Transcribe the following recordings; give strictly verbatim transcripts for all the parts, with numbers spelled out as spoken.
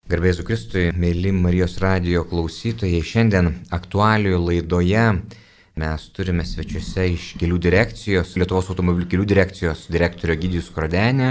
Garbėsiu Kristui, mėly Marijos radijo klausytojai, šiandien aktualijų laidoje mes turime svečiuose iš kelių direkcijos, Lietuvos automobilių kelių direkcijos direktorio Egidijų Skrodenį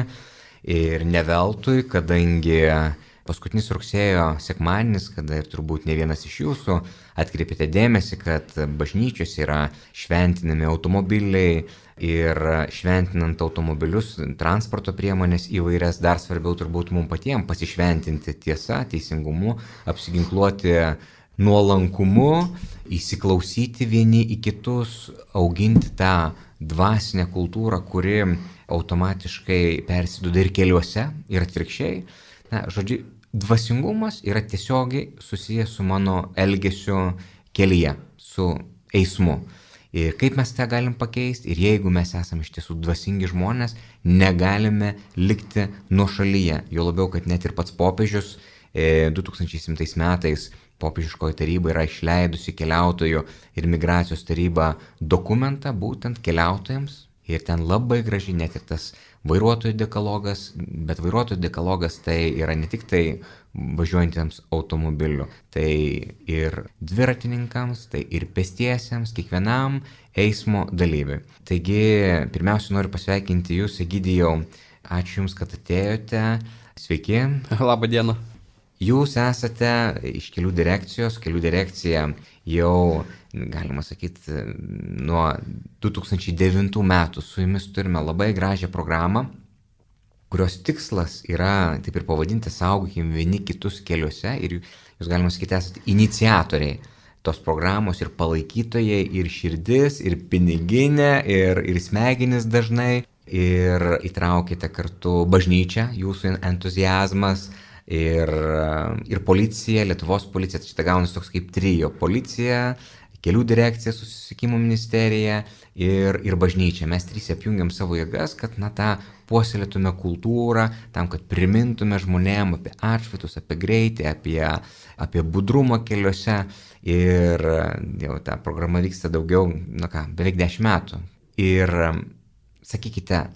ir ne veltui, kadangi paskutinis rugsėjo sekmadienis, kada ir turbūt ne vienas iš jūsų atkreipėte dėmesį, kad bažnyčios yra šventinami automobiliai ir šventinant automobilius, transporto priemonės įvairias, dar svarbiau turbūt mums patiems pasišventinti tiesa, teisingumu, apsiginkluoti nuolankumu, įsiklausyti vieni į kitus, auginti tą dvasinę kultūrą, kuri automatiškai persiduoda ir keliuose, ir atvirkščiai. Na, žodžiu, dvasingumas yra tiesiogiai susijęs su mano elgesiu kelyje, su eismu. Ir kaip mes tą galim pakeisti, ir jeigu mes esame iš tiesų dvasingi žmonės, negalime likti nuošalyje. Jo labiau, kad net ir pats popiežius du tūkstančiai septintais metais popiežiškoji taryba yra išleidusi keliautojų ir migracijos taryba dokumentą būtent keliautojams. Ir ten labai gražiai net ir tas vairuotojų dekalogas, bet vairuotojų dekalogas tai yra ne tik tai važiuojantiems automobiliu, tai ir dviratininkams, tai ir pėstiesiems, kiekvienam eismo dalyviui. Taigi, pirmiausia, noriu pasveikinti Jūs, Egidijau. Ačiū Jums, kad atėjote. Sveiki. Labą dieną. Jūs esate iš kelių direkcijos, kelių direkcija jau, galima sakyti, nuo du tūkstančiai devintų metų su Jumis turime labai gražią programą, kurios tikslas yra, taip ir pavadinti, saugokim vieni kitus keliuose, ir Jūs, galima sakyti, esate iniciatoriai tos programos ir palaikytojai, ir širdis, ir piniginė, ir, ir smegenis dažnai, ir įtraukite kartu bažnyčią, Jūsų entuziazmas, Ir, ir policija, Lietuvos policija, tai šitą gaunasi toks kaip trijo: policija, kelių direkcija, susisiekimo ministerija ir, ir bažnyčia. Mes trys apjungiam savo jėgas, kad na, tą puoselėtume kultūrą, tam, kad primintume žmonėm apie atšvaitus, apie greitį, apie, apie budrumą keliuose. Ir jau ta programa vyksta daugiau, na ką, beveik dešimt metų. Ir sakykite,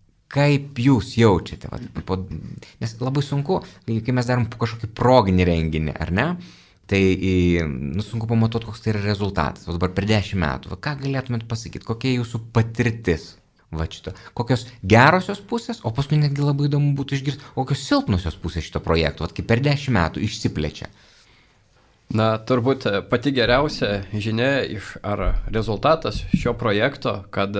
kaip Jūs jaučiate? Va, po, nes labai sunku, kai mes darom kažkokį proginį renginį, ar ne? Tai nu, sunku pamatuoti, koks tai yra rezultatas. O dabar per dešimt metų, va, ką galėtumėt pasakyti, kokia Jūsų patirtis? Va šito. Kokios gerosios pusės, o paskui netgi labai įdomu būtų išgirsti, kokios silpnosios pusės šito projekto, va, kaip per dešimt metų išsiplečia. Na, turbūt pati geriausia žinia iš, ar rezultatas šio projekto, kad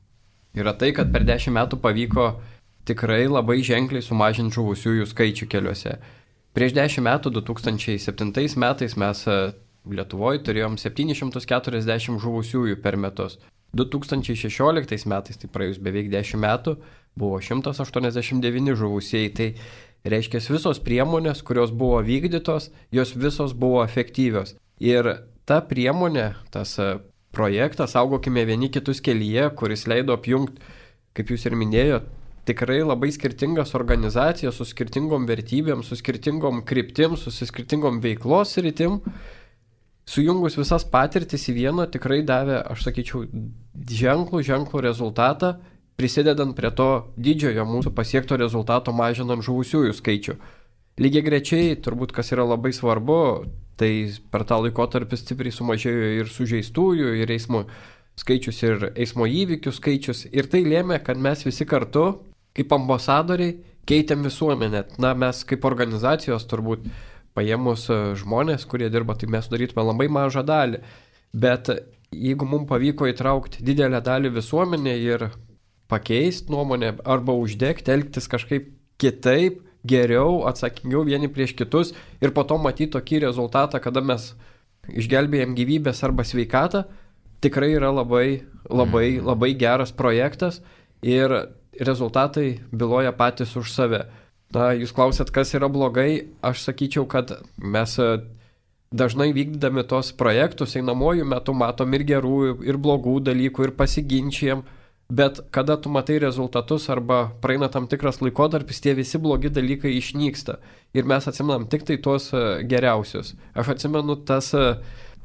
yra tai, kad per dešimt metų pavyko tikrai labai ženkliai sumažinti žuvusiųjų skaičių keliuose. Prieš dešimt metų, du tūkstančiai septintais metais, mes Lietuvoje turėjom septynis šimtus keturiasdešimt žuvusiųjų per metus. du tūkstančiai šešioliktais metais, tai praėjus beveik dešimt metų, buvo šimtas aštuoniasdešimt devyni žuvusieji. Tai reiškia, visos priemonės, kurios buvo vykdytos, jos visos buvo efektyvios. Ir ta priemonė, tas projektas Saugokime vieni kitus kelyje, kuris leido apjungti, kaip Jūs ir minėjote, tikrai labai skirtingas organizacijas su skirtingom vertybėm, su skirtingom kryptim, su skirtingom veiklos rytim, sujungus visas patirtis į vieną, tikrai davė, aš sakyčiau, ženklų, ženklų rezultatą, prisidedant prie to didžiojo mūsų pasiekto rezultato mažinant žuvusiųjų skaičių. Lygiai grečiai, turbūt kas yra labai svarbu, tai per tą laikotarpį stipriai sumažėjo ir sužeistųjų, ir eismo skaičius, ir eismo įvykių skaičius. Ir tai lėmė, kad mes visi kartu, kaip ambasadoriai, keitėm visuomenę. Na, mes kaip organizacijos turbūt paėmus žmonės, kurie dirba, tai mes sudarytume labai mažą dalį. Bet jeigu mums pavyko įtraukti didelę dalį visuomenę ir pakeisti nuomonę arba uždegti, elgtis kažkaip kitaip, geriau, atsakingiau vieni prieš kitus ir po to matyti tokį rezultatą, kada mes išgelbėjom gyvybės arba sveikatą, tikrai yra labai, labai, labai geras projektas ir rezultatai byloja patys už save. Na, Jūs klausėt, kas yra blogai, aš sakyčiau, kad mes dažnai vykdami tos projektus einamojų metų matom ir gerų, ir blogų dalykų, ir pasiginčijam. Bet kada tu matai rezultatus arba praeina tam tikras laikotarpis, tie visi blogi dalykai išnyksta. Ir mes atsimenam tik tai tuos geriausius. Aš atsimenu tas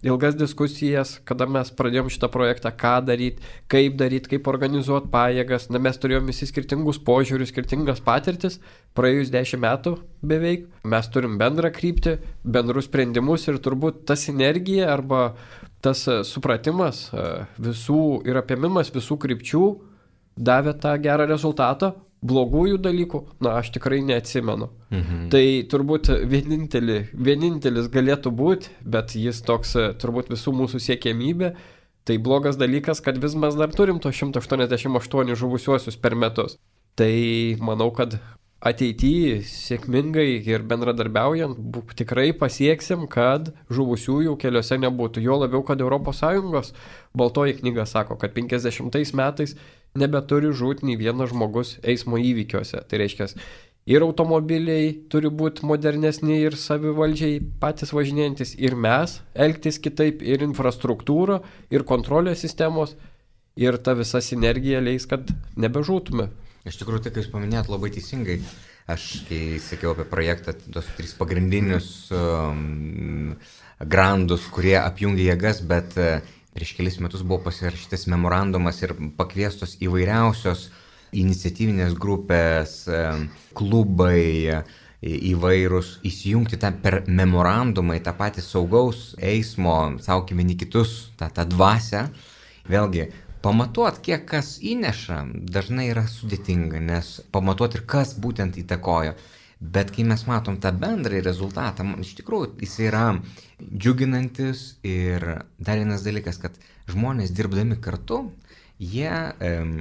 ilgas diskusijas, kada mes pradėjom šitą projektą, ką daryti, kaip daryti, kaip organizuoti pajėgas. Na, mes turėjom visi skirtingus požiūrius, skirtingas patirtis. Praėjus dešimt metų beveik mes turim bendrą kryptį, bendrus sprendimus ir turbūt ta sinergija arba tas supratimas visų ir apėmimas visų krypčių davė tą gerą rezultatą. Blogųjų dalykų, na, aš tikrai neatsimenu. Mhm. Tai turbūt vienintelį, vienintelis galėtų būti, bet jis toks turbūt visų mūsų siekiamybė. Tai blogas dalykas, kad vis mes dar turim to šimtas aštuoniasdešimt aštuonis žuvusiuosius per metus. Tai manau, kad ateityje sėkmingai ir bendradarbiaujant tikrai pasieksim, kad žuvusiųjų keliuose nebūtų. Jo labiau, kad Europos Sąjungos baltoji knyga sako, kad penkiasdešimtais metais nebeturi žūti nei vienas žmogus eismo įvykiuose. Tai reiškia, ir automobiliai turi būti modernesni ir savivaldžiai patys važinėjantis, ir mes elgtis kitaip, ir infrastruktūra, ir kontrolės sistemos, ir ta visa sinergija leis, kad nebežūtume. Iš tikrųjų, tai, kai jūs paminėjot labai teisingai, aš kai sakiau apie projektą, tos trys pagrindinius um, grandus, kurie apjungia jėgas, bet uh, prieš kelis metus buvo pasirašytas memorandumas ir pakviestos įvairiausios iniciatyvinės grupės, um, klubai, įvairūs įsijungti tą per memorandumą į tą patį saugaus eismo, saukime, vieni kitus, tą, tą dvasią. Vėlgi, pamatuot, kiek kas įneša, dažnai yra sudėtinga, nes pamatuot ir kas būtent įtakojo. Bet kai mes matom tą bendrąjį rezultatą, iš tikrųjų jis yra džiuginantis ir dar vienas dalykas, kad žmonės dirbdami kartu, jie um,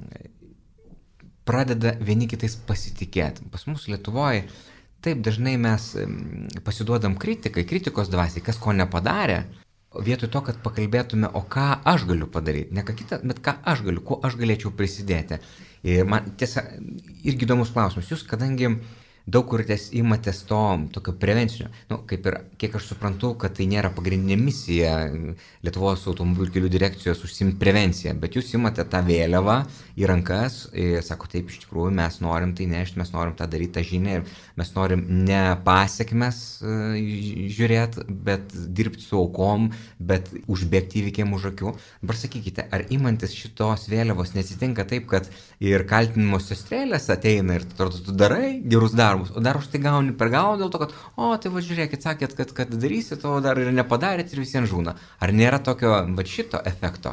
pradeda vieni kitais pasitikėti. Pas mus Lietuvoje taip dažnai mes um, pasiduodam kritikai, kritikos dvasiai, kas ko nepadarė. Vietoj to, kad pakalbėtume, o ką aš galiu padaryti, ne ką kitą, bet ką aš galiu, kuo aš galėčiau prisidėti. Ir man tiesa, irgi įdomus klausimas, jūs kadangi daug kur ties imatės to tokio prevencinio, nu, kaip ir, kiek aš suprantu, kad tai nėra pagrindinė misija Lietuvos automobilių kelių direkcijos užsiimti prevenciją, bet jūs imate tą vėliavą į rankas ir sako, taip, iš tikrųjų mes norim tai nešti, mes norim tą daryti, tą žinią ir mes norim ne pasiekmes uh, žiūrėti, bet dirbti su aukom, bet užbėgti įvykiam už akių. Dabar sakykite, ar imantis šitos vėliavos neatsitinka taip, kad ir kaltinimosios strėlės ateina ir tu, tu darai gerus darbus, o dar už tai gauni per galvą dėl to, kad, o, tai va žiūrėkit, sakėt, kad, kad darysit, o dar ir nepadarėt ir visiems žūna. Ar nėra tokio, va šito efekto?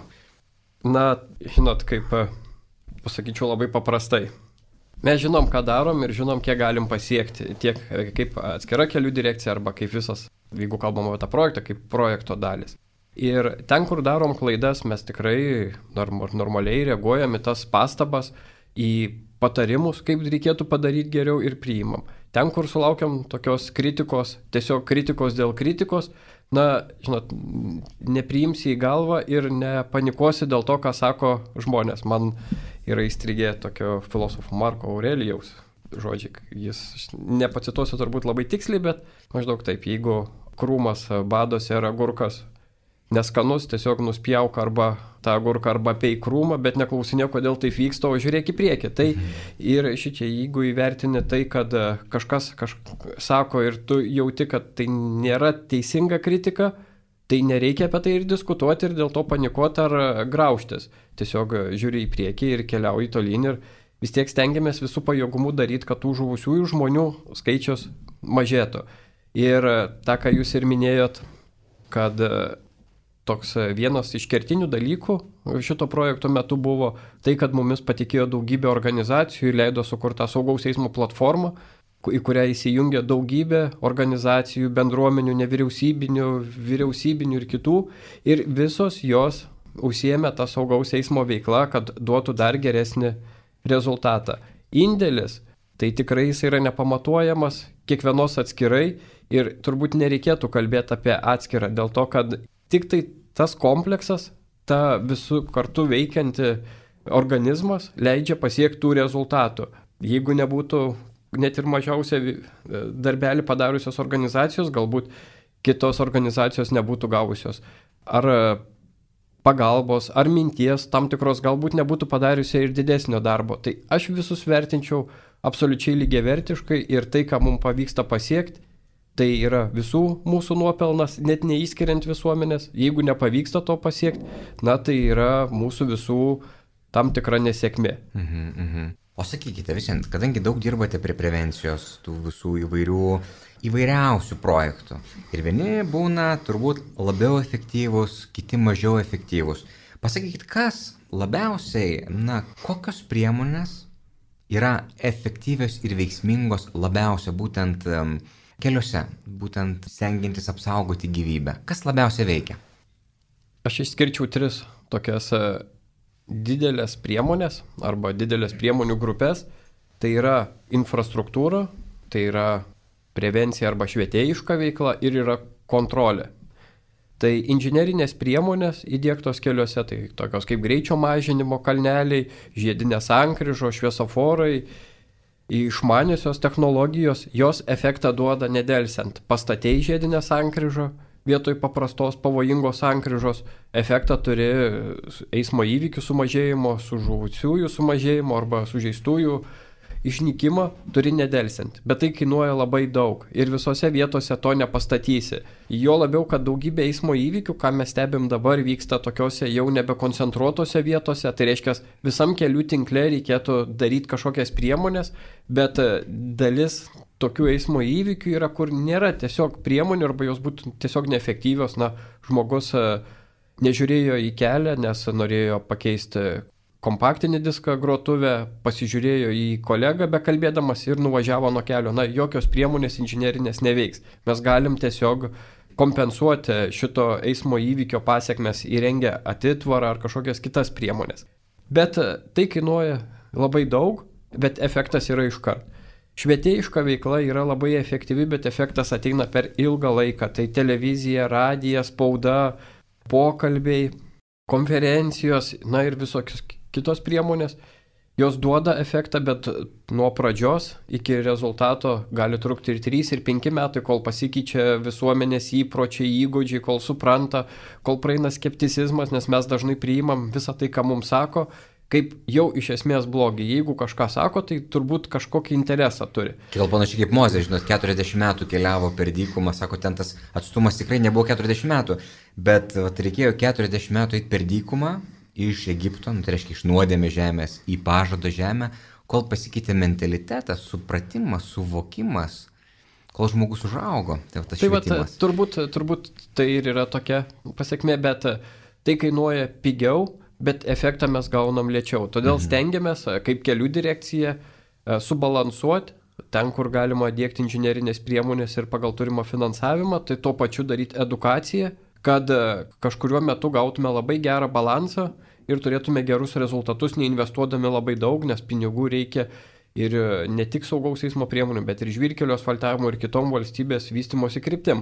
Na, žinot, kaip pasakyčiau labai paprastai. Mes žinom, ką darom ir žinom, kiek galim pasiekti, tiek kaip atskira kelių direkcija arba kaip visas, jeigu kalbam apie tą projektą, kaip projekto dalis. Ir ten, kur darom klaidas, mes tikrai norm, normaliai reaguojam į tas pastabas, į patarimus, kaip reikėtų padaryti geriau ir priimam. Ten, kur sulaukiam tokios kritikos, tiesiog kritikos dėl kritikos, na, žinot, nepriimsi į galvą ir nepanikuosi dėl to, ką sako žmonės. Man yra įstrigę tokio filosofo Marko Aurelijaus žodžiai. Jis, nepacituosiu turbūt labai tiksliai, bet maždaug taip, jeigu krūmas badosi ar agurkas neskanus, tiesiog nuspjauk arba tą agurką arba peik krūmą, bet neklausinė, kodėl taip vyksta, o žiūrėk į priekį. Tai ir šičia, jeigu įvertini tai, kad kažkas kažkas sako ir tu jauti, kad tai nėra teisinga kritika, tai nereikia apie tai ir diskutuoti ir dėl to panikuoti ar graužtis. Tiesiog žiūri į priekį ir keliauji tolyn ir vis tiek stengiamės visų pajėgumų daryti, kad tų žuvusiųjų žmonių skaičius mažėtų. Ir tą, ką jūs ir minėjot, kad toks vienas iš kertinių dalykų šito projekto metu buvo tai, kad mumis patikėjo daugybė organizacijų ir leido sukurtą saugaus eismo platformą, į kurią įsijungė daugybė organizacijų, bendruomenių, nevyriausybinių, vyriausybinių ir kitų. Ir visos jos užsiėmė tą saugaus eismo veiklą, kad duotų dar geresnį rezultatą. Indėlis, tai tikrai jis yra nepamatuojamas, kiekvienos atskirai ir turbūt nereikėtų kalbėti apie atskirą, dėl to, kad tik tai tas kompleksas, ta visų kartu veikianti organizmas leidžia pasiekti tų rezultatų. Jeigu nebūtų net ir mažiausia darbelį padariusios organizacijos, galbūt kitos organizacijos nebūtų gavusios ar pagalbos, ar minties tam tikros, galbūt nebūtų padariusi ir didesnio darbo. Tai aš visus vertinčiau absoliučiai lygiavertiškai ir tai, ką mums pavyksta pasiekti, tai yra visų mūsų nuopelnas, net neįskiriant visuomenės. Jeigu nepavyksta to pasiekti, na tai yra mūsų visų tam tikra nesėkmė. Mhm, mhm. O sakykite, visiems, kadangi daug dirbate prie prevencijos tų visų įvairių, įvairiausių projektų ir vieni būna turbūt labiau efektyvūs, kiti mažiau efektyvūs. Pasakykit, kas labiausiai, na, kokios priemonės yra efektyvios ir veiksmingos labiausiai būtent um, keliuose, būtent stengiantis apsaugoti gyvybę. Kas labiausiai veikia? Aš išskirčiau tris tokias didelės priemonės arba didelės priemonių grupės. Tai yra infrastruktūra, tai yra prevencija arba švietėjiška veikla ir yra kontrolė. Tai inžinerinės priemonės įdiegtos keliuose, tai tokios kaip greičio mažinimo kalneliai, žiedinės sankryžos, šviesoforai, išmaniosios technologijos, jos efektą duoda nedelsiant. Pastatei žiedinę sankryžą, vietoj paprastos pavojingos sankryžos, efektą turi eismo įvykių sumažėjimo, sužuvusiųjų sumažėjimo arba sužeistųjų išnykimą, turi nedelsiant. Bet tai kainuoja labai daug ir visose vietose to nepastatysi. Jo labiau, kad daugybė eismo įvykių, ką mes stebim dabar, vyksta tokiose jau nebekoncentruotose vietose, tai reiškia, visam kelių tinkle reikėtų daryti kažkokias priemonės, bet dalis tokių eismo įvykių yra, kur nėra tiesiog priemonių arba jos būtų tiesiog neefektyvios. Na, žmogus nežiūrėjo į kelią, nes norėjo pakeisti kompaktinį diską grotuvę, pasižiūrėjo į kolegą bekalbėdamas ir nuvažiavo nuo kelio. Na, jokios priemonės inžinerinės neveiks. Mes galim tiesiog kompensuoti šito eismo įvykio pasiekmes įrengę atitvarą ar kažkokias kitas priemonės. Bet tai kainuoja labai daug, bet efektas yra iškart. Švietėjiška veikla yra labai efektyvi, bet efektas ateina per ilgą laiką. Tai televizija, radija, spauda, pokalbiai, konferencijos, na ir visokios kitos priemonės. Jos duoda efektą, bet nuo pradžios iki rezultato gali trukti ir trys, ir penki metai, kol pasikeičia visuomenės įpročiai, įgūdžiai, kol supranta, kol praeina skepticizmas, nes mes dažnai priimam visą tai, ką mums sako, kaip jau iš esmės blogį. Jeigu kažką sako, tai turbūt kažkokį interesą turi. Gal panašiai kaip Mozė, žinot, keturiasdešimt metų keliavo per dykumą, sako, ten tas atstumas tikrai nebuvo keturiasdešimt metų, bet vat, reikėjo keturiasdešimt metų eiti per dykumą iš Egipto, nu, tai reiškia iš nuodėmės žemės į pažado žemę, kol pasikeitė mentalitetas, supratimas, suvokimas, kol žmogus užaugo. Tai, va, tai vat, turbūt, turbūt tai ir yra tokia pasiekmė, bet tai kainuoja pigiau, bet efektą mes gaunam lėčiau. Todėl stengiamės, kaip kelių direkcija, subalansuoti ten, kur galima dėkti inžinerinės priemonės ir pagal turimą finansavimą, tai tuo pačiu daryti edukaciją, kad kažkuriuo metu gautume labai gerą balansą ir turėtume gerus rezultatus, neinvestuodami labai daug, nes pinigų reikia ir ne tik saugaus eismo priemonių, bet ir žvyrkelio asfaltavimo ir kitom valstybės vystimosi kryptim.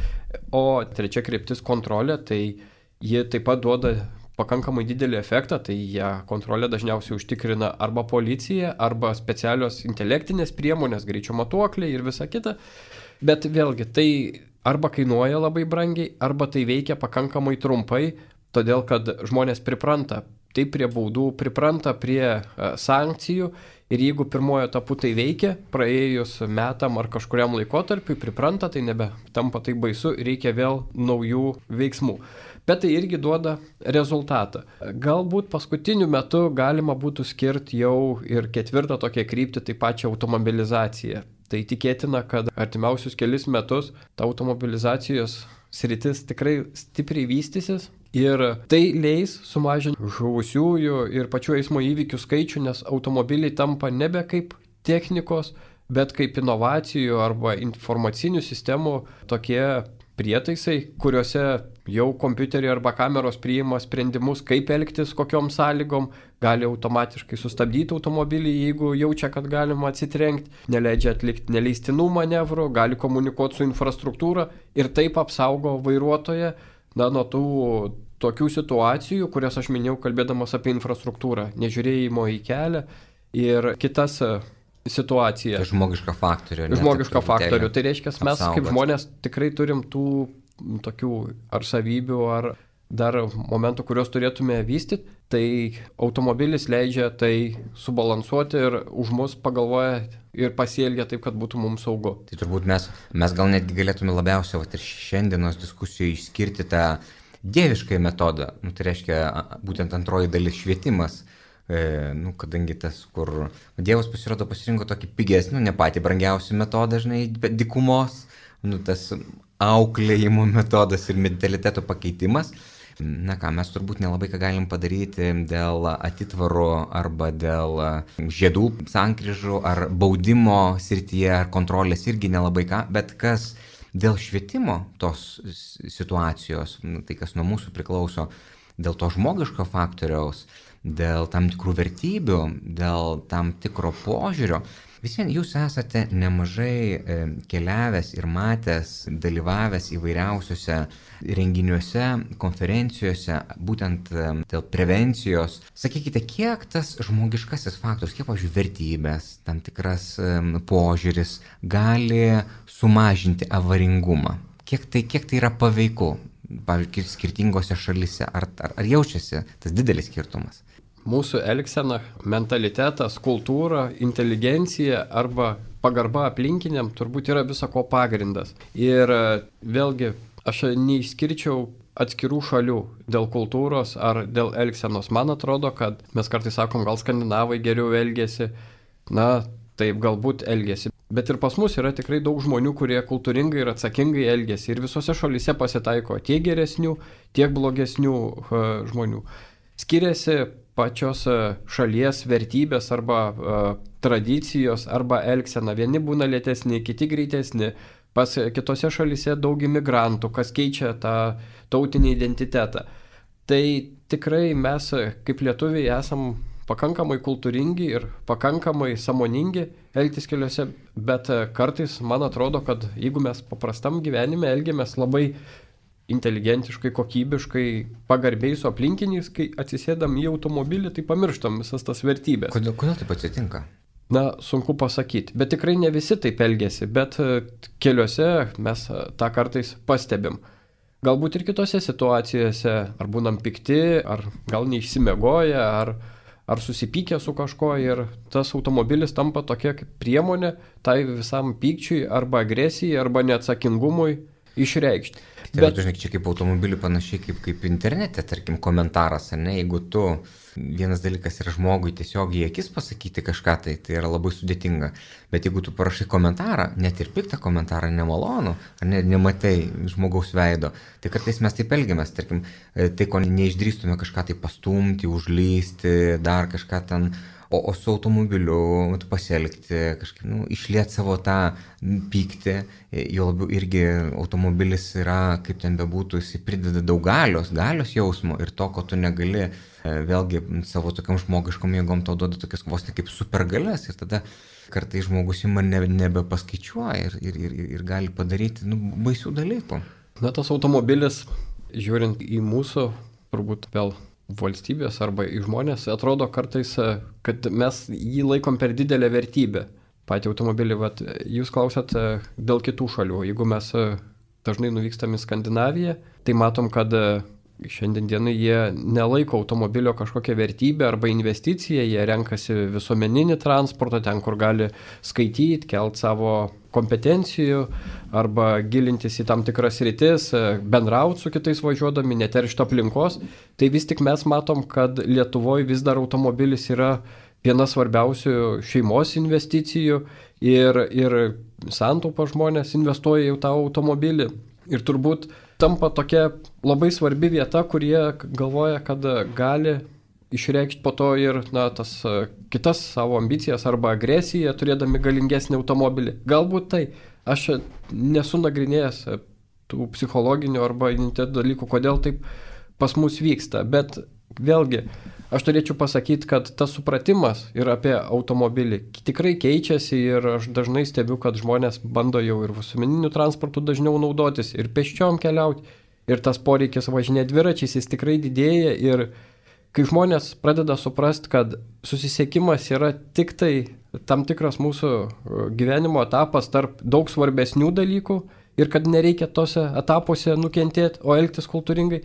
O trečia kryptis kontrolė, tai ji taip pat duoda pakankamai didelį efektą, tai ją kontrolę dažniausiai užtikrina arba policija, arba specialios intelektinės priemonės, greičio matuokliai ir visa kita. Bet vėlgi, tai arba kainuoja labai brangiai, arba tai veikia pakankamai trumpai, todėl kad žmonės pripranta, tai prie baudų, pripranta prie sankcijų ir jeigu pirmojo etapu tai veikia, praėjus metam ar kažkuriam laikotarpiui pripranta, tai nebe tampa tai baisu, reikia vėl naujų veiksmų. Bet tai irgi duoda rezultatą. Galbūt paskutiniu metu galima būtų skirti jau ir ketvirtą tokią kryptį, tai pačią automobilizaciją. Tai tikėtina, kad artimiausius kelis metus ta automobilizacijos sritis tikrai stipriai vystysis ir tai leis sumažinti žuvusiųjų ir pačių eismo įvykių skaičių, nes automobiliai tampa nebe kaip technikos, bet kaip inovacijų arba informacinių sistemų tokie prietaisai, kuriuose jau kompiuteriai arba kameros priima sprendimus, kaip elgtis, kokiom sąlygom, gali automatiškai sustabdyti automobilį, jeigu jaučia, kad galima atsitrenkti, neleidžia atlikti neleistinų manevrų, gali komunikuoti su infrastruktūra ir taip apsaugo vairuotoją na, nuo tų tokių situacijų, kurias aš minėjau kalbėdamas apie infrastruktūrą, nežiūrėjimo į kelią ir kitas situacija. Tai žmogišką faktorių. Žmogišką faktorių. Tai reiškia, mes apsaugot. Kaip žmonės tikrai turim tų tokių ar savybių, ar dar momentų, kuriuos turėtume vystyti, tai automobilis leidžia tai subalansuoti ir už mus pagalvoja ir pasielgia taip, kad būtų mums saugu. Tai turbūt mes, mes gal netgi galėtume labiausiai vat, ir šiandienos diskusijoje išskirti tą dieviškąjį metodą. Nu, tai reiškia būtent antroji dalis švietimas. E, nu, kadangi tas, kur Dievas pasirodo pasirinko tokį pigesnį, nu, ne patį brangiausią metodą, žinai, bet dykumos, nu, tas auklėjimo metodas ir mentaliteto pakeitimas. Na ką, mes turbūt nelabai ką galim padaryti dėl atitvarų arba dėl žiedų sankryžų ar baudimo srityje ar kontrolės irgi nelabai ką, bet kas dėl švietimo tos situacijos, tai kas nuo mūsų priklauso, dėl to žmogiško faktoriaus, dėl tam tikrų vertybių, dėl tam tikro požiūrio. Vis vien jūs esate nemažai keliavęs ir matęs, dalyvavęs įvairiausiuose renginiuose, konferencijose, būtent dėl prevencijos. Sakykite, kiek tas žmogiškasis faktorius, kiek, pavyzdžiui, vertybės, tam tikras požiūris gali sumažinti avaringumą? Kiek tai, kiek tai yra paveiku, pavyzdžiui, skirtingose šalise? Ar, ar, ar jaučiasi tas didelis skirtumas? Mūsų elgsena, mentalitetas, kultūra, inteligencija arba pagarba aplinkiniam turbūt yra visako pagrindas. Ir vėlgi, aš neišskirčiau atskirų šalių dėl kultūros ar dėl elgsenos. Man atrodo, kad mes kartais sakom, gal skandinavai geriau elgėsi, na, taip galbūt elgėsi. Bet ir pas mus yra tikrai daug žmonių, kurie kultūringai ir atsakingai elgėsi. Ir visose šalyse pasitaiko tiek geresnių, tiek blogesnių uh, žmonių. Skiriasi pačios šalies vertybės arba uh, tradicijos arba elgsena. Vieni būna lėtesni, kiti greitesni. Pas kitose šalyse daug imigrantų, kas keičia tą tautinį identitetą. Tai tikrai mes kaip lietuviai esam pakankamai kultūringi ir pakankamai sąmoningi elgtis keliuose, bet kartais man atrodo, kad jeigu mes paprastam gyvenime elgiamės labai inteligentiškai, kokybiškai, pagarbiai su aplinkiniais, kai atsisėdam į automobilį, tai pamirštam visas tas vertybės. Kodėl, kodėl taip atsitinka? Na, sunku pasakyti, bet tikrai ne visi taip elgiasi, bet keliuose mes tą kartais pastebim. Galbūt ir kitose situacijose, ar būnam pikti, ar gal neišsimiegoję, ar, ar susipykę su kažko ir tas automobilis tampa tokia kaip priemonė tai visam pykčiui arba agresijai arba neatsakingumui išreikšti. Tai bet žinai, čia kaip automobilių panašiai kaip, kaip internete, tarkim, komentaras, ne? Jeigu tu, vienas dalykas yra žmogui tiesiog į akis pasakyti kažką, tai tai yra labai sudėtinga. Bet jeigu tu parašai komentarą, net ir piktą komentarą, nemalonu, ar ne, nematai žmogaus veido, tai kartais mes taip elgiamės, tarkim, tai ko neišdrįstume kažką tai pastumti, užlysti, dar kažką ten. O, o su automobiliu pasielgti, kažkaip, nu, išlieti savo tą pyktį, jo labiau irgi automobilis yra, kaip ten bebūtų, jis prideda daug galios, galios jausmo ir to, ko tu negali, vėlgi savo tokiam žmogiškom jėgom tau duoda tokias vos ne kaip supergalias ir tada kartais žmogus ima nebe, nebepaskaičiuoja ir, ir, ir, ir gali padaryti, nu, baisių dalykų. Na, tas automobilis, žiūrint į mūsų, turbūt vėl valstybės arba į žmonės, atrodo kartais, kad mes jį laikom per didelę vertybę. Patį automobilį, vat, jūs klausėt dėl kitų šalių. Jeigu mes dažnai nuvykstam į Skandinaviją, tai matom, kad šiandien dienai jie nelaiko automobilio kažkokią vertybę arba investiciją, jie renkasi visuomeninį transportą, ten kur gali skaityti, kelt savo kompetencijų arba gilintis į tam tikras rytis, bendrauti su kitais važiuodami, neteršti aplinkos. Tai vis tik mes matom, kad Lietuvoje vis dar automobilis yra viena svarbiausių šeimos investicijų ir, ir santaupa žmonės investuoja į tą automobilį. Ir turbūt tampa tokia labai svarbi vieta, kurie galvoja, kad gali išreikšti po to ir na, tas kitas savo ambicijas arba agresiją, turėdami galingesnį automobilį. Galbūt tai. Aš nesu nagrinėjęs tų psichologinių arba identitetų dalykų, kodėl taip pas mus vyksta. Bet vėlgi, aš turėčiau pasakyti, kad tas supratimas ir apie automobilį tikrai keičiasi ir aš dažnai stebiu, kad žmonės bando jau ir visuomeniniu transportu dažniau naudotis ir pėsčiom keliauti. Ir tas poreikis važinėti dviračiais, jis tikrai didėja ir kai žmonės pradeda suprasti, kad susisiekimas yra tik tai tam tikras mūsų gyvenimo etapas tarp daug svarbesnių dalykų ir kad nereikia tose etapuose nukentėti, o elgtis kultūringai,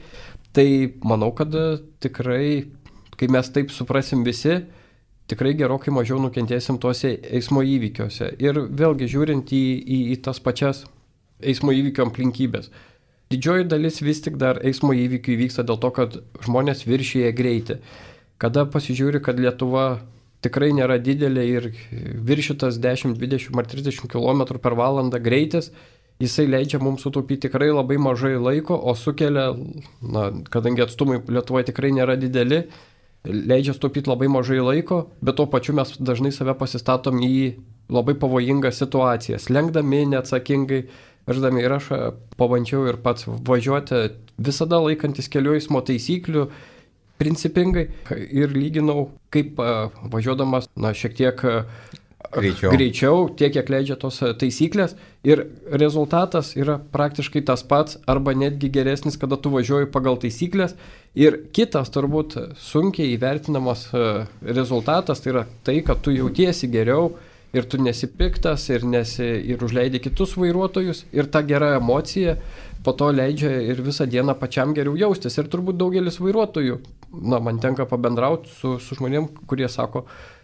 Tai manau, kad tikrai, kai mes taip suprasim visi, tikrai gerokai mažiau nukentėsim tuose eismo įvykiuose. Ir vėlgi žiūrint į, į, į tas pačias eismo įvykio aplinkybės. Didžioji dalis vis tik dar eismo įvykių įvyksta dėl to, kad žmonės viršyje greitį. Kada pasižiūri, kad Lietuva tikrai nėra didelė ir viršytas dešimt, dvidešimt ar trisdešimt kilometrų per valandą greitis, jisai leidžia mums sutaupyti tikrai labai mažai laiko, o sukelia, na, kadangi atstumai Lietuvoje tikrai nėra dideli, leidžia sutaupyti labai mažai laiko, bet tuo pačiu mes dažnai save pasistatom į labai pavojingą situaciją, slengdami neatsakingai, veždami. Ir aš pabandžiau ir pats važiuoti visada laikantis kelių eismo taisyklių, principingai, ir lyginau, kaip važiuodamas, na, šiek tiek Greičiau. greičiau, tiek kiek leidžia tos taisyklės, ir rezultatas yra praktiškai tas pats arba netgi geresnis, kada tu važiuoji pagal taisyklės. Ir kitas turbūt sunkiai įvertinamas rezultatas tai yra tai, kad tu jautiesi geriau ir tu nesi piktas ir, nesi, ir užleidi kitus vairuotojus, ir ta gera emocija po to leidžia ir visą dieną pačiam geriau jaustis. Ir turbūt daugelis vairuotojų, na, man tenka pabendrauti su, su žmonėm, kurie sako,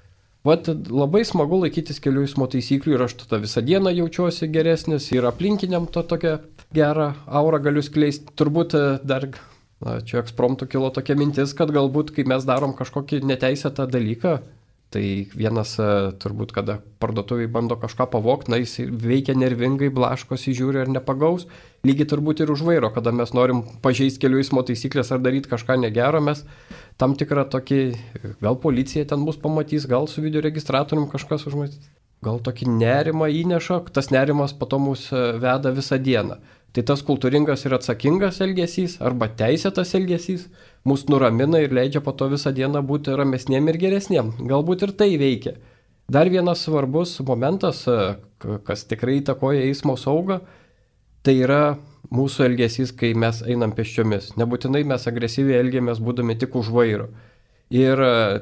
vat labai smagu laikytis kelių eismo taisyklių ir aš tada visą dieną jaučiuosi geresnis ir aplinkiniam to tokią gerą aurą galiu skleisti. Turbūt dar, na, čia ekspromtu kilo tokia mintis, kad galbūt, kai mes darom kažkokį neteisėtą dalyką, tai vienas turbūt, kada parduotuviai bando kažką pavogti, na, jis veikia nervingai, blaškosi, žiūri ar nepagaus. Lygiai turbūt ir už vairo, kada mes norim pažeisti kelių eismo taisyklės ar daryti kažką negero, mes tam tikrą tokį, gal policija ten bus pamatys, gal su video registratorium kažkas užmatys, gal tokį nerimą įneša, tas nerimas po to mus veda visą dieną. Tai tas kultūringas ir atsakingas elgesys arba teisėtas elgesys mus nuramina ir leidžia po to visą dieną būti ramesniem ir geresniem. Galbūt ir tai veikia. Dar vienas svarbus momentas, kas tikrai įtakoja eismo saugą, tai yra mūsų elgesys, kai mes einam pėsčiomis. Nebūtinai mes agresyviai elgiamės būdami tik už vairo. Ir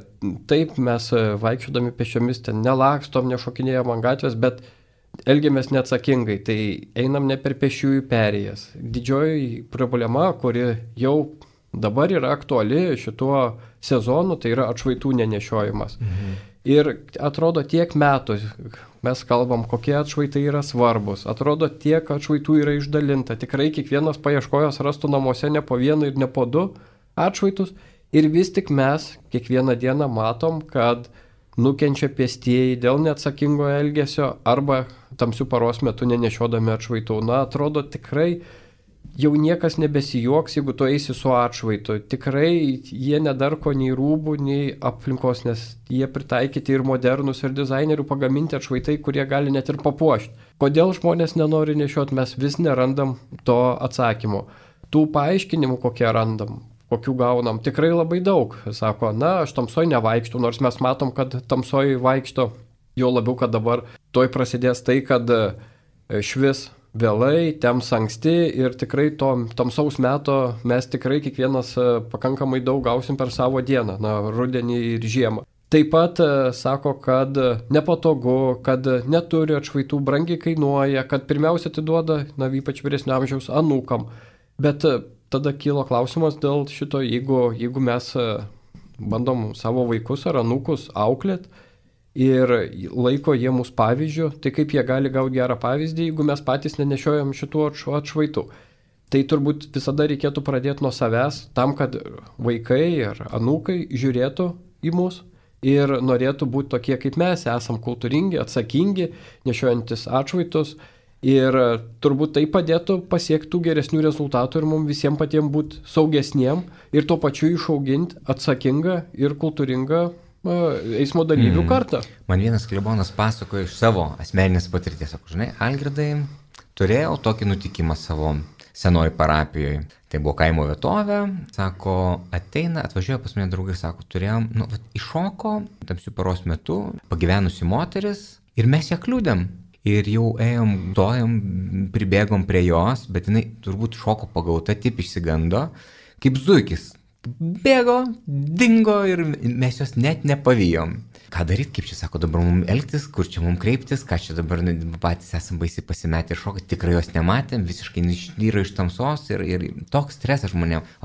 taip mes vaikščiodami pėsčiomis ten nelakstom, nešokinėjom ant gatvės, bet elgiamės neatsakingai, tai einam ne per pėsčiųjų perėjas. Didžioji problema, kuri jau dabar yra aktuali šituo sezonu, tai yra atšvaitų nenešiojimas. Mhm. Ir atrodo tiek metų mes kalbam, kokie atšvaitai yra svarbus. Atrodo tiek atšvaitų yra išdalinta. Tikrai kiekvienas paieškojas rastų namuose ne po vieną ir ne po du atšvaitus. Ir vis tik mes kiekvieną dieną matom, kad nukenčia pėstieji dėl neatsakingo elgesio arba tamsių paros metu nenešiodami atšvaitų. Na, atrodo tikrai jau niekas nebesijuoks, jeigu tu eisi su atšvaitu. Tikrai jie nedarko nei rūbų, nei aplinkos, nes jie pritaikyti ir modernus, ir dizainerių pagaminti atšvaitai, kurie gali net ir papuošti. Kodėl žmonės nenori nešioti, mes vis nerandam to atsakymo. Tų paaiškinimų, kokie randam, kokių gaunam, tikrai labai daug. Sako, na, aš tamsoj nevaikštų, nors mes matom, kad tamsoj vaikšto, jo labiau, kad dabar toj prasidės tai, kad švis vėlai, tems anksti ir tikrai to tamsaus meto mes tikrai kiekvienas pakankamai daug gausim per savo dieną, na, rudenį ir žiemą. Taip pat sako, kad nepatogu, kad neturi atšvaitų, brangiai kainuoja, kad pirmiausia atiduoda, na, ypač vyresnio amžiaus anūkam. Bet tada kyla klausimas dėl šito, jeigu, jeigu mes bandom savo vaikus ar anūkus auklėt ir laiko jie mūsų pavyzdžių, tai kaip jie gali gauti gerą pavyzdį, jeigu mes patys nenešiojam šitų atšvaitų. Tai turbūt visada reikėtų pradėti nuo savęs, tam, kad vaikai ar anūkai žiūrėtų į mus ir norėtų būti tokie, kaip mes, esam kultūringi, atsakingi, nešiojantis atšvaitus. Ir turbūt tai padėtų pasiekti geresnių rezultatų ir mums visiems patiems būti saugesniem ir tuo pačiu išauginti atsakingą ir kultūringą eismo dalyvių mm. kartą. Man vienas klebonas pasakojo iš savo asmeninės patirties. Sako, žinai, Algirdai, turėjau tokį nutikimą savo senoj parapijoje. Tai buvo kaimo vietovė. Sako, ateina, atvažiuoja pas mane draugai, sako, turėjom, nu, vat, iššoko tamsių paros metu pagyvenusi moteris ir mes ją kliūdėm. Ir jau ėjom, dojom, pribėgom prie jos, bet jinai turbūt šoko pagauta, taip išsigando, kaip zuikis. Bėgo, dingo ir mes jos net nepavijom. Ką daryti, kaip čia sako, dabar mums elgtis, kur čia mums kreiptis, ką čia dabar patys esam baisiai pasimetę ir šoką, tikrai jos nematėm, visiškai išnyra iš tamsos ir, ir toks stresas žmonėm.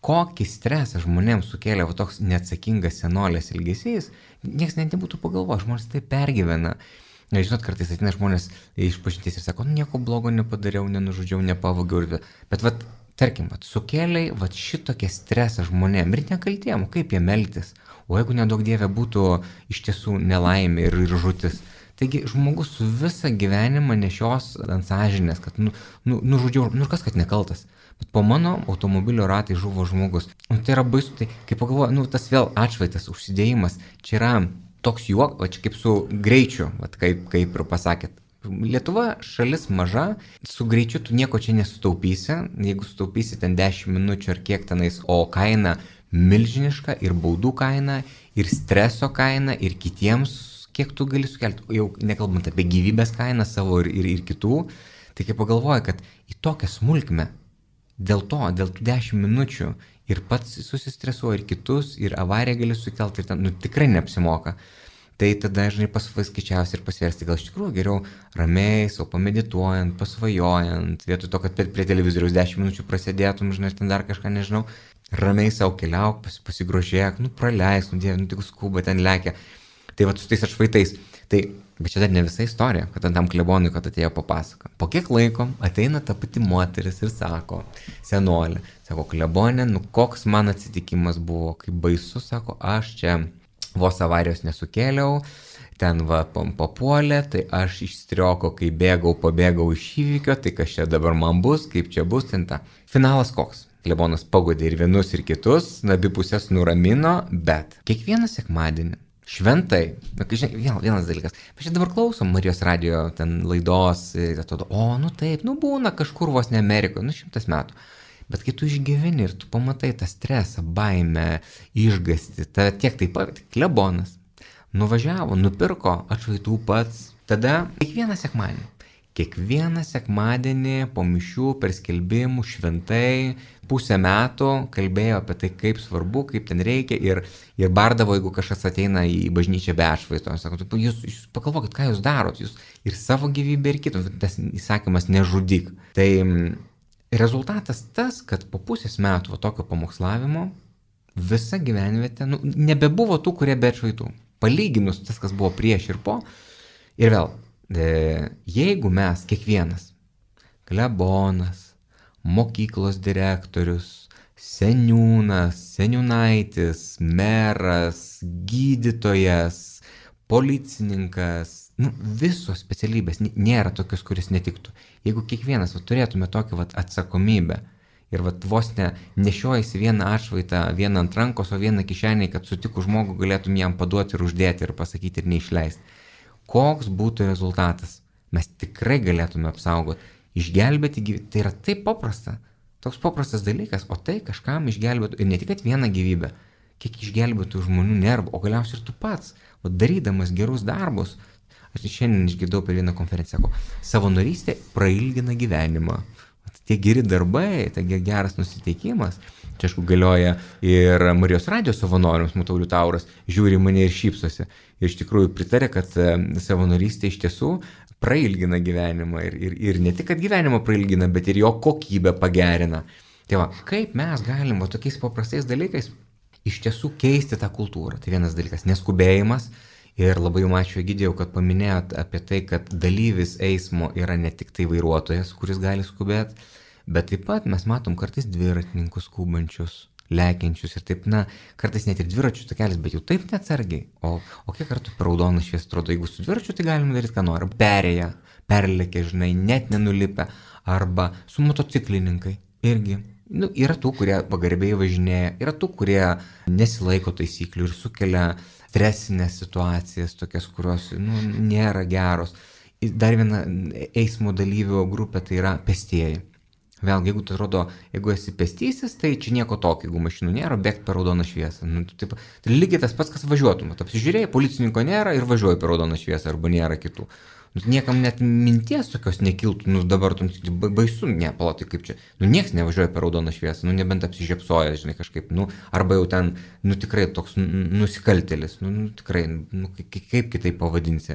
kokį stresą žmonėms sukėlė va toks neatsakingas senolės elgesys, niekas net nebūtų pagalvoję, žmonės tai pergyvena. Žinot, kartais ateina žmonės iš pažinties ir sako, nieko blogo nepadariau, nenužudžiau, nepavogiau. Bet vat, tarkim, vat, sukėlė vat, šitokią stresą žmonėm ir nekaltiem, kaip jie melktis. O jeigu nedaug dievė būtų iš tiesų nelaimė ir, ir žūtis. Taigi žmogus su visą gyvenimą nešios ant sąžinės, kad nu, nu, nužudžiau, nu ir kas, kad nekaltas. Bet po mano automobilio ratai žuvo žmogus. Nu, tai yra baisu, tai kaip pagalvoju, nu tas vėl atšvaitas, užsidėjimas, čia yra toks juok, va čia kaip su greičiu, va, kaip, kaip ir pasakėt. Lietuva šalis maža, su greičiu tu nieko čia nesutaupysi, jeigu sutaupysi ten dešimt minučių ar kiek tenais, o kaina milžiniška ir baudų kaina, ir streso kaina, ir kitiems, kiek tu gali sukelti, jau nekalbant apie gyvybės kainą savo ir, ir, ir kitų, tai kaip pagalvoju, kad į tokią smulkmę, dėl to, dėl tų dešimt minučių ir pats susistresuoja ir kitus, ir avariją gali sukelti, ir ten, nu, tikrai neapsimoka. Tai tada, žinai, paskaičiausi ir pasversti, gal iš tikrųjų geriau ramiai, savo pamedituojant, pasvajojant, vietoj to, kad prie televizoriaus dešimt minučių prasėdėtum, žinai, ir ten dar kažką, nežinau, ramiai savo keliauk, pas, pasigrožėk, nu, praleis, nu, dieve, nu, tik skuba, ten lekia. Tai va, su tais atšvaitais. Tai, bet čia dar ne visa istorija, kad tam klebonui, kad atėjo papasaka. Po kiek laiko ateina ta pati moteris ir sako, senolė, sako, klebonė, nu, koks man atsitikimas buvo, kaip baisu, sako, aš čia vos avarijos nesukėliau, ten va papuolė, tai aš išstrioko, kai bėgau, pabėgau iš įvykio, tai kas čia dabar man bus, kaip čia bus, ten ta. Finalas koks? Klebonas pagodė ir vienus, ir kitus, abi pusės nuramino, bet kiekvieną sekmadienį, šventai, na, žinai, vienas dalykas, mes čia dabar klausom Marijos radijo ten laidos, atrodo, o, nu taip, nu būna kažkur vos ne Amerikoje, nu šimtas metų. Bet kai tu išgyveni ir tu pamatai tą stresą, baimę, išgąstį, ta tiek taip pat, klebonas nuvažiavo, nupirko atšvaitų pats, tada kiekvieną sekmadienį, kiekvieną sekmadienį po mišių, per skelbimų, šventai, pusę metų kalbėjo apie tai, kaip svarbu, kaip ten reikia ir, ir bardavo, jeigu kažkas ateina į bažnyčią be atšvaito. Sako, jūs, jūs pagalvokit, ką jūs darot, jūs ir savo gyvybę, ir kitus, tas įsakymas nežudyk. Tai rezultatas tas, kad po pusės metų va, tokio pamokslavimo visa gyvenvietė, nu, nebebuvo tų, kurie be atšvaitų. Palyginus tas, kas buvo prieš ir po. Ir vėl, e, jeigu mes kiekvienas, klebonas, mokyklos direktorius, seniūnas, seniūnaitis, meras, gydytojas, policininkas, nu, visos specialybės nėra tokios, kuris netiktų. Jeigu kiekvienas va, turėtume tokią va, atsakomybę ir va, vos ne nešiojasi vieną atšvaitą, vieną ant rankos, o vieną kišenį, kad sutikus žmogų galėtum jam paduoti ir uždėti ir pasakyti ir neišleisti. Koks būtų rezultatas? Mes tikrai galėtume apsaugoti, išgelbėti gyvybę. Tai yra taip paprasta, toks paprastas dalykas, o tai kažkam išgelbėtų ir ne tik vieną gyvybę, kiek išgelbėtų žmonių nervų, o galiausiai ir tu pats, va, darydamas gerus darbus. Aš šiandien išgirdau per vieną konferenciją, sako, savanorystė prailgina gyvenimą. Tie geri darbai, tai geras nusiteikimas, čia aišku galioja ir Marijos radijo savanoriams, matau, Liutauras žiūri mane ir šypsosi. Ir iš tikrųjų pritarė, kad savanorystė iš tiesų prailgina gyvenimą ir, ir, ir ne tik, kad gyvenimą prailgina, bet ir jo kokybę pagerina. Tai va, kaip mes galim va, tokiais paprastais dalykais iš tiesų keisti tą kultūrą. Tai vienas dalykas, neskubėjimas. Ir labai jums ačiū, Egidijau, kad paminėjot apie tai, kad dalyvis eismo yra ne tik tai vairuotojas, kuris gali skubėti, bet taip pat mes matom kartais dviratininkus skubančius, lekiančius ir taip, na, kartais net ir dviračių takelis, bet jau taip neatsargiai. O, o kiek kartų per raudoną šviesą atrodo, jeigu su dviračiu, tai galime daryti, ką nori. Perėję, perlėkė, žinai, net nenulipę, arba su motociklininkai irgi. Nu, yra tų, kurie pagarbiai važinėja, yra tų, kurie nesilaiko taisyklių ir sukelia stresinės situacijas, tokias, kurios nu, nėra geros. Dar viena eismo dalyvių grupė tai yra pėstieji. Vėlgi, jeigu tai rodo, jeigu esi pėstysis, tai čia nieko tokio, jeigu mašinų nėra, bėgti per raudoną šviesą. Nu, taip, tai lygiai tas pats, kas važiuotum. Apsižiūrėjai, policininko nėra ir važiuoji per raudoną šviesą arba nėra kitų. Nu, niekam net minties tokios nekiltų, nu dabar tu baisu, ne, palatai kaip čia, nu nieks nevažiuoja per raudoną šviesą, nu nebent apsižiepsoja, žinai, kažkaip, nu, arba jau ten, nu tikrai toks nusikaltėlis, nu, nu tikrai, nu kaip kitaip pavadinsi.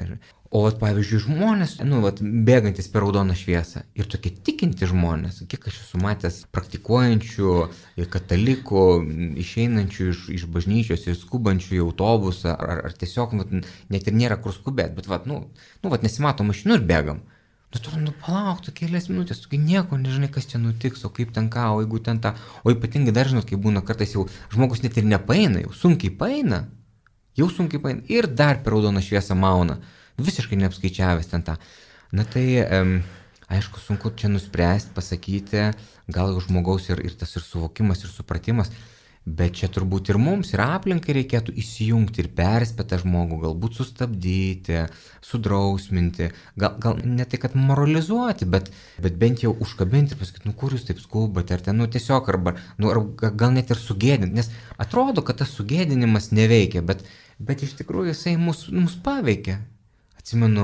O, vat, pavyzdžiui, žmonės, nu, vat, bėgantis per raudoną šviesą ir tokie tikinti žmonės, kiek aš esu matęs praktikuojančių katalikų, išeinančių iš, iš bažnyčios ir skubančių į autobusą, ar, ar tiesiog vat, net ir nėra kur skubėti, bet, vat, nu, nu, vat, nesimato mašinų ir bėgam. Nu, tu, nu, palauk, tu kelias minutės, tu nieko nežinai, kas čia nutiks, o kaip ten ką, o jeigu ten tą, o ypatingai dar žinot, kai būna kartais jau žmogus net ir nepaeina, jau sunkiai paeina, jau sunkiai paeina ir dar per raudoną šviesą mauna. Visiškai neapskaičiavęs ten tą. Na tai, um, aišku, sunku čia nuspręsti, pasakyti, gal žmogaus ir, ir tas ir suvokimas, ir supratimas, bet čia turbūt ir mums, ir aplinkai reikėtų įsijungti ir perspėtą žmogų, galbūt sustabdyti, sudrausminti, gal, gal ne tai, kad moralizuoti, bet, bet bent jau užkabinti ir pasakyti, nu kur jūs taip skubate, ar ten, nu tiesiog, arba, nu, ar, gal net ir sugėdinti, nes atrodo, kad tas sugėdinimas neveikia, bet, bet iš tikrųjų jisai mus, mus paveikia. Atsimenu,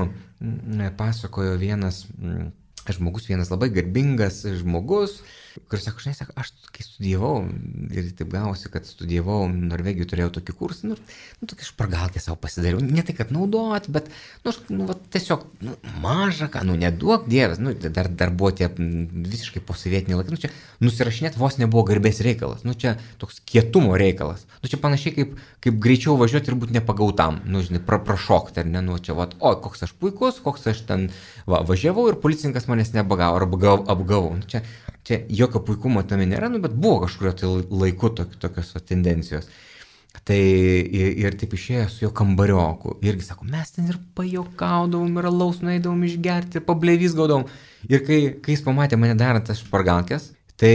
pasakojo vienas žmogus, vienas labai garbingas žmogus, kuris sako, žinai, sako, aš kai studijavau, ir taip gavosi, kad studijavau Norvegijoje, turėjau tokį kursą, nu, nu tokį špargalkę savo pasidariau, ne tai, kad naudoti, bet, nu, nu va, tiesiog, nu, mažą, ką, nu, neduok dievas, nu, dar, dar buvo tie visiškai posovietiniai laikai, nu, čia nusirašinėti vos nebuvo garbės reikalas, nu, čia toks kietumo reikalas, nu, čia panašiai kaip, kaip greičiau važiuoti ir būti nepagautam, nu, žinai, pra, prašokti, ar ne, nu, čia, va, o, koks aš puikus, koks aš ten, va, važiavau ir policininkas manęs nebagavo, arba apgavau, nu, čia, čia jokio puikumo tame nėra, nu, bet buvo kažkurio tai laiku tok, tokios tendencijos. Tai ir, ir taip išėjo su jo kambarioku. Irgi sako, mes ten ir pajokaudavom, ir alaus nueidavom išgerti, ir pablevys gaudavom. Ir kai, kai jis pamatė mane darant tas špargalkes, tai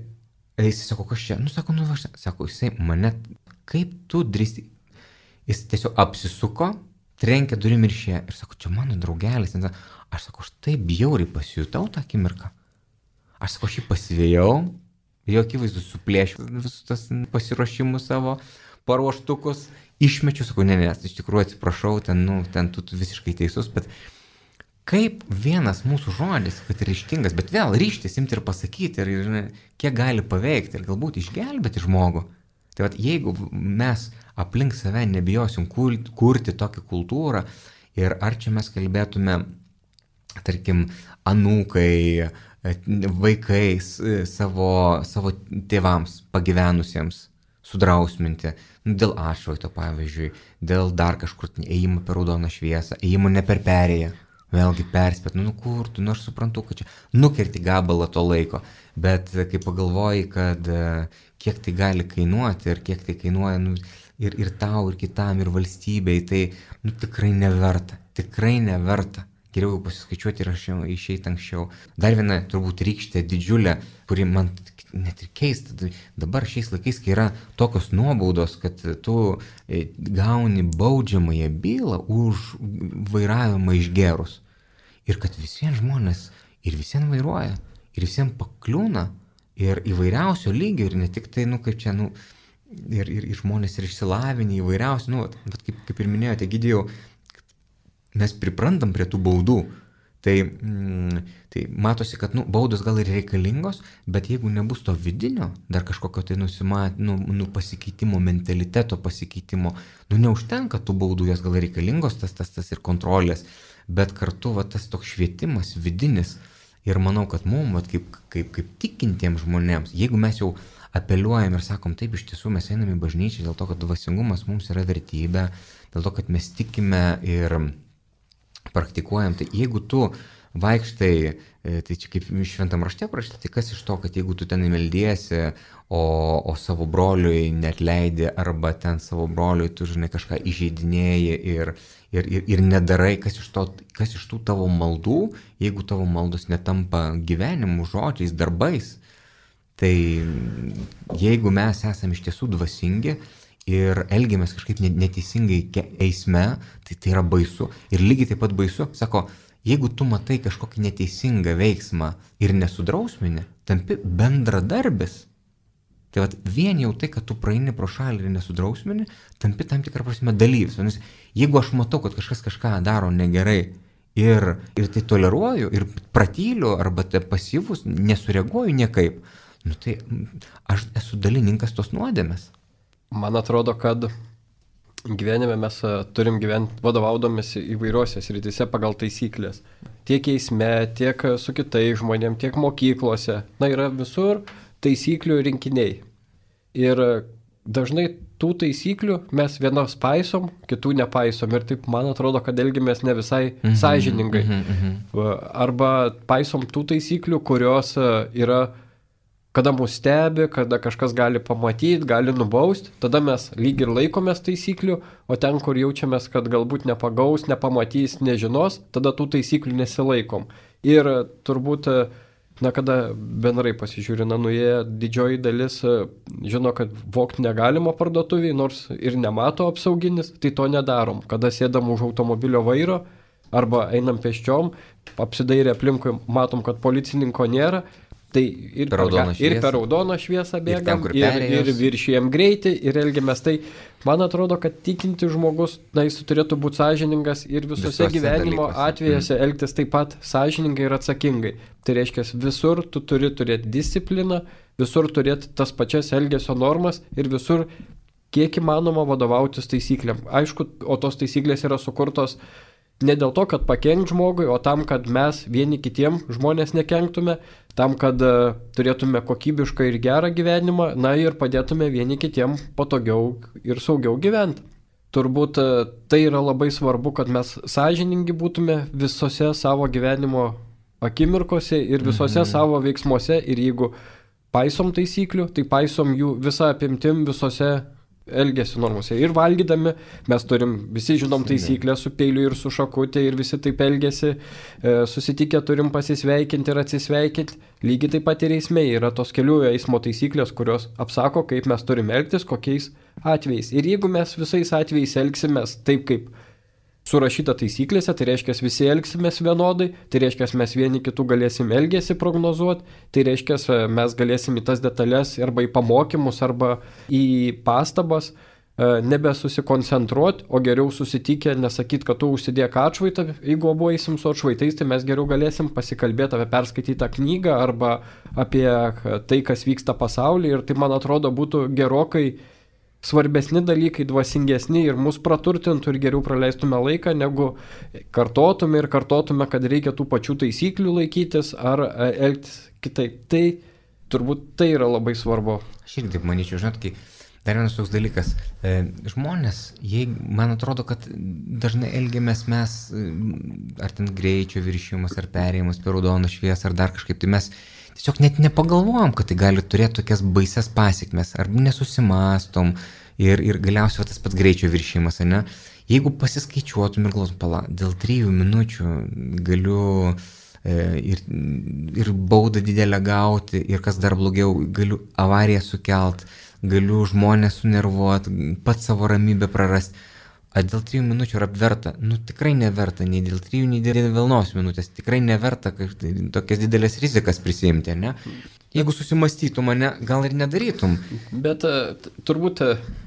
jis sako, kas čia? Nu, sako, nu, aš, sako, jisai mane, kaip tu drįsti? Jis tiesiog apsisuko, trenkė durim ir išėjo. Ir sako, čia mano draugelis. Aš sako, aš taip bjauriai pasijutau tą akimirką. Aš sako, aš jį pasivėjau, jo akivaizdu suplėšiu visus tas pasiruošimus savo paruoštukus, išmečiu, sakau, ne, ne, iš tikrųjų atsiprašau, ten, nu, ten tu, tu visiškai teisus, bet kaip vienas mūsų žodis, kad ir ryžtingas, bet vėl ryžtis imti ir pasakyti, ir, ir kiek gali paveikti, ir galbūt išgelbėti žmogų. Tai vat, jeigu mes aplink save nebijosim kurti tokią kultūrą, ir ar čia mes kalbėtume, tarkim, anūkai, vaikais, savo, savo tėvams pagyvenusiems sudrausminti, nu, dėl atšvaito pavyzdžiui, dėl dar kažkur ėjimo per raudoną šviesą, ėjimo ne per perėją, vėlgi perspėt, nu, nu kur tu, nors suprantu, kad čia nukerti gabalą to laiko, bet kai pagalvoji, kad kiek tai gali kainuoti ir kiek tai kainuoja, nu, ir, ir tau, ir kitam, ir valstybei, tai nu, tikrai neverta, tikrai neverta. Geriau pasiskaičiuoti ir aš jau išeiti anksčiau. Dar viena turbūt rykštė didžiulė, kuri man net ir keista. Dabar šiais laikais, kai yra tokios nuobaudos, kad tu gauni baudžiamąją bylą už vairavimą išgerus. Ir kad visiems žmonės ir visiems vairuoja, ir visiems pakliūna, ir įvairiausio lygio, ir ne tik tai, nu, kaip čia, nu, ir, ir, ir žmonės ir išsilavinę įvairiausi, nu, bet kaip, kaip ir minėjote, Egidijau, mes priprantam prie tų baudų, tai, mm, tai matosi, kad nu, baudos gal ir reikalingos, bet jeigu nebus to vidinio, dar kažkokio tai nusimat, nu, nu, pasikeitimo, mentaliteto pasikeitimo, nu neužtenka tų baudų, jos gal reikalingos, tas, tas, tas ir kontrolės, bet kartu va, tas toks švietimas vidinis. Ir manau, kad mums, kaip, kaip, kaip tikintiems žmonėms, jeigu mes jau apeliuojam ir sakom, taip, iš tiesų mes einame į bažnyčią dėl to, kad dvasingumas mums yra vertybė, dėl to, kad mes tikime ir praktikuojam, tai jeigu tu vaikštai, tai čia kaip šventam rašte parašyta, tai kas iš to, kad jeigu tu ten meldiesi, o, o savo broliui neatleidi, arba ten savo broliui tu, žinai, kažką įžeidinėji ir, ir, ir, ir nedarai, kas iš, to, kas iš tų tavo maldų, jeigu tavo maldos netampa gyvenimu, žodžiais, darbais, tai jeigu mes esame iš tiesų dvasingi, ir elgiamės kažkaip neteisingai eisme, tai tai yra baisu. Ir lygiai taip pat baisu, sako, jeigu tu matai kažkokį neteisingą veiksmą ir nesudrausmini, tampi bendradarbis. Tai vat, vien jau tai, kad tu praeini pro šalį ir nesudrausmini, tampi tam tikrą prasme dalyvis. Nes jeigu aš matau, kad kažkas kažką daro negerai ir, ir tai toleruoju, ir pratyliu, arba tai pasyvus, nesureaguoju niekaip, nu tai aš esu dalininkas tos nuodėmės. Man atrodo, kad gyvenime mes turim gyventi vadovaudomės įvairiuose srityse pagal taisyklės. Tiek eisme, tiek su kitais žmonėm, tiek mokyklose. Na, yra visur taisyklių rinkiniai. Ir dažnai tų taisyklių mes vienos paisom, kitų nepaisom. Ir taip, man atrodo, kad elgiamės ne visai mm-hmm, sąžiningai. Mm-hmm. Arba paisom tų taisyklių, kurios yra, kada mus stebi, kada kažkas gali pamatyti, gali nubausti, tada mes lyg ir laikomės taisyklių, o ten, kur jaučiamės, kad galbūt nepagaus, nepamatys, nežinos, tada tų taisyklių nesilaikom. Ir turbūt, na, kada bendrai pasižiūri, na, nuėję didžioji dalis žino, kad vogti negalima parduotuviai, nors ir nemato apsauginis, tai to nedarom. Kada sėdam už automobilio vairo arba einam pėsčiom, apsidairę aplinkui, matom, kad policininko nėra, tai ir per, ir per raudoną šviesą bėgam, ir, ir, ir viršijam greitį, ir elgiamės. Tai man atrodo, kad tikinti žmogus, na, jis turėtų būti sąžiningas ir visose, visose gyvenimo dalykuose. Atvejuose mm. elgtis taip pat sąžiningai ir atsakingai. Tai reiškia, visur tu turi turėti discipliną, visur turėti tas pačias elgesio normas ir visur kiek įmanoma vadovautis taisyklėm. Aišku, o tos taisyklės yra sukurtos ne dėl to, kad pakenkt žmogui, o tam, kad mes vieni kitiem žmonės nekenktume, tam, kad uh, turėtume kokybišką ir gerą gyvenimą, na ir padėtume vieni kitiem patogiau ir saugiau gyventi. Turbūt uh, tai yra labai svarbu, kad mes sąžiningi būtume visose savo gyvenimo akimirkose ir visose mm-hmm. savo veiksmuose, ir jeigu paisom taisyklių, tai paisom jų visą apimtim visose elgesio normose. Ir valgydami mes turim, visi žinom taisyklę su peiliu ir su šakutė, ir visi taip elgesi, e, susitikę turim pasisveikinti ir atsisveikinti. Lygiai taip pat ir eisme yra tos kelių eismo taisyklės, kurios apsako, kaip mes turim elgtis, kokiais atvejais. Ir jeigu mes visais atvejais elgsimės taip, kaip surašyta taisyklėse, tai reiškia, visi elgsimės vienodai, tai reiškia, mes vieni kitų galėsim elgesį prognozuoti, tai reiškia, mes galėsim į tas detalės arba į pamokymus, arba į pastabas nebesusikoncentruoti, o geriau susitikę, nesakyti, kad tu užsidėk atšvaitą, jeigu abu eisim su atšvaitais, tai mes geriau galėsim pasikalbėti apie perskaitytą knygą arba apie tai, kas vyksta pasaulyje, ir tai, man atrodo, būtų gerokai svarbesni dalykai, dvasingesni ir mus praturtintų ir geriau praleistume laiką, negu kartotume ir kartotume, kad reikia tų pačių taisyklių laikytis ar elgtis kitaip. Tai turbūt tai yra labai svarbu. Aš irgi taip manyčiau, žinot, kai dar vienas toks dalykas. E, žmonės, jei, man atrodo, kad dažnai elgiamės mes, ar ten greičio viršijimas, ar perėjimas per raudoną šviesą, ar dar kažkaip, tai mes tiesiog net nepagalvojom, kad tai gali turėti tokias baises pasiekmes, ar nesusimastom ir, ir galiausiai tas pats greičio viršijimas, ne? Jeigu pasiskaičiuotum ir galvotum, pala, dėl trijų minučių galiu e, ir, ir baudą didelę gauti, ir kas dar blogiau, galiu avariją sukelt, galiu žmonės sunervuot, pats savo ramybę prarast. A dėl trijų minučių yra verta? Nu, tikrai neverta, nei dėl trijų, nei dėl vienos minutės. Tikrai neverta tokias didelės rizikas prisiimti, ne? Jeigu susimastytum, mane gal ir nedarytum. Bet turbūt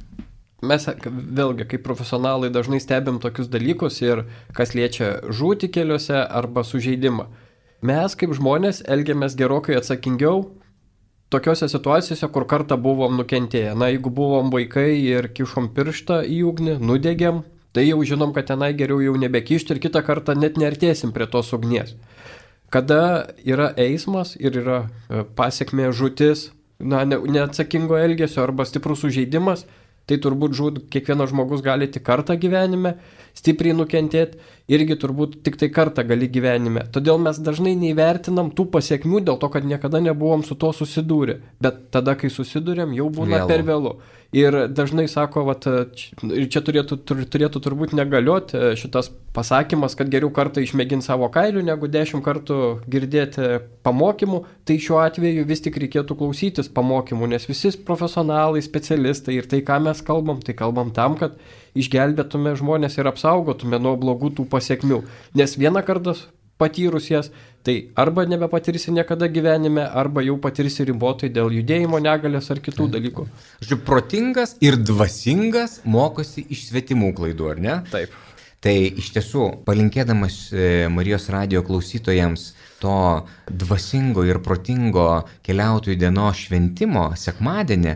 mes vėlgi, kaip profesionalai, dažnai stebim tokius dalykus ir kas liečia žūti keliuose arba sužeidimą. Mes kaip žmonės elgiamės gerokai atsakingiau tokiose situacijose, kur kartą buvom nukentėję. Na, jeigu buvom vaikai ir kišom pirštą į ugnį, nudegėm, tai jau žinom, kad tenai geriau jau nebekišti ir kitą kartą net neartėsim prie tos ugnies. Kada yra eismas ir yra pasiekmė žūtis, na, ne, neatsakingo elgesio arba stiprus sužeidimas, tai turbūt žūt kiekvienas žmogus gali tik kartą gyvenime, stipriai nukentėti, irgi turbūt tik tai kartą gali gyvenime. Todėl mes dažnai neįvertinam tų pasiekmių dėl to, kad niekada nebuvom su to susidūrę. Bet tada, kai susidūrėm, jau būna vėlu. Per vėlu. Ir dažnai sako, vat, ir čia turėtų, turėtų turbūt negalioti šitas pasakymas, kad geriau kartą išmėginti savo kailių, negu dešimt kartų girdėti pamokymų. Tai šiuo atveju vis tik reikėtų klausytis pamokymų, nes visi profesionalai, specialistai ir tai, ką mes kalbam, tai kalbam tam, kad išgelbėtume žmonės ir apsaugotume nuo blogų tų pasiekmių. Nes vieną kartą patyrus jas, tai arba nebepatirsi niekada gyvenime, arba jau patirsi ribotai dėl judėjimo negalės ar kitų dalykų. Žiūrėjau, protingas ir dvasingas mokosi iš svetimų klaidų, ar ne? Taip. Tai iš tiesų, palinkėdamas Marijos radijo klausytojams to dvasingo ir protingo keliautojų dienos šventimo sekmadienį,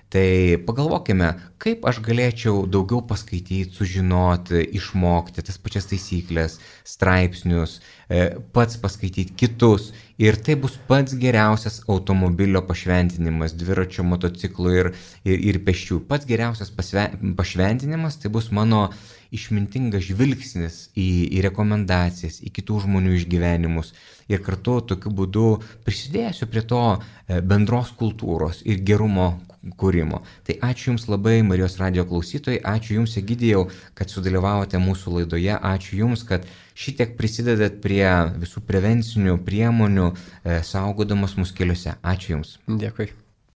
Tai pagalvokime, kaip aš galėčiau daugiau paskaityti, sužinoti, išmokti tas pačias taisyklės, straipsnius, pats paskaityti kitus. Ir tai bus pats geriausias automobilio pašventinimas, dviračio, motociklų ir, ir, ir pėsčių. Pats geriausias pasve, pašventinimas tai bus mano išmintingas žvilgsnis į, į rekomendacijas, į kitų žmonių išgyvenimus. Ir kartu tokiu būdu prisidėsiu prie to bendros kultūros ir gerumo kūrimo. Tai ačiū Jums labai, Marijos radijo klausytojai, ačiū Jums, Egidijau, kad sudalyvavote mūsų laidoje, ačiū Jums, kad šitiek prisidedat prie visų prevencinių priemonių, saugodamas mus keliuose. Ačiū Jums. Dėkui.